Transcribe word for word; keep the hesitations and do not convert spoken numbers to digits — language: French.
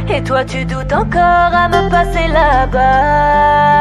Et toi tu doutes encore à me passer là-bas.